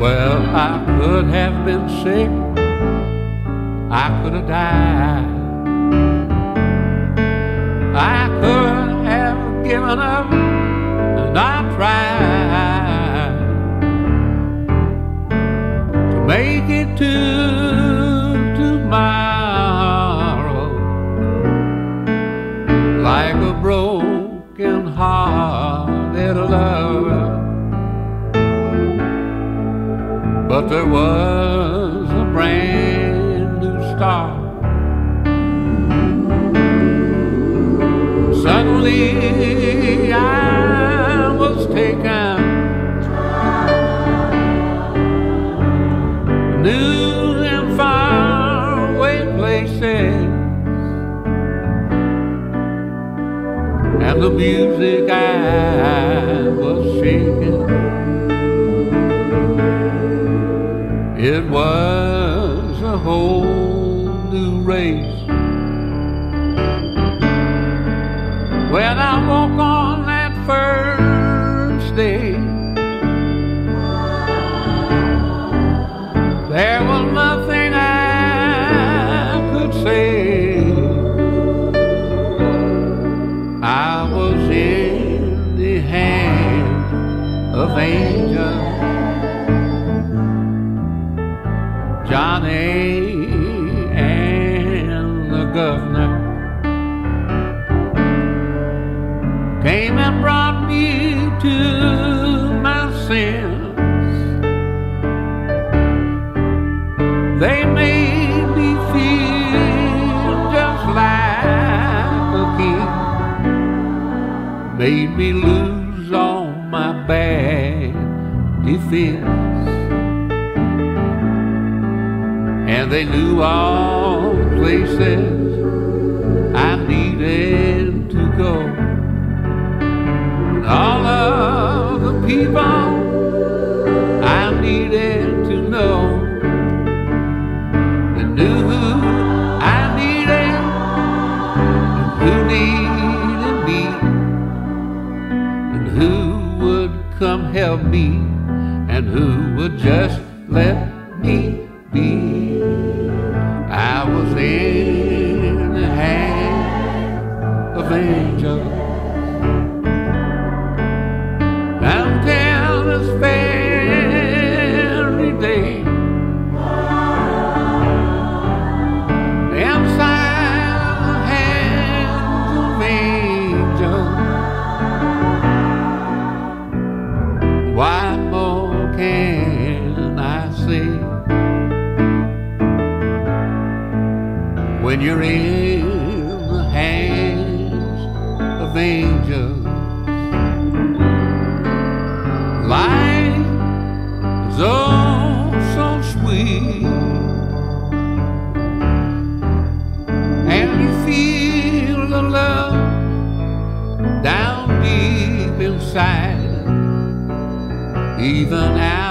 Well, I could have been sick, I could have died, I could have given up and not tried to make it to tomorrow like a broken-hearted lover. But there was a brand new start. Suddenly I was taken new and faraway places, and the music I was shaking, it was a whole new race. When I woke on that first day, there was nothing I could say. I was in the hands of angels. Johnny and the governor came and brought me to my sense. They made me feel just like a king, made me lose all my bad defense. And they knew all the places I needed to go, and all of the people I needed to know. They knew who I needed and who needed me, and who would come help me, and who would just let me be. I was in the hands of angels. Until this very day, inside the hands of angels. What more can I say? When you're in the hands of angels, life is oh so sweet, and you feel the love down deep inside, even out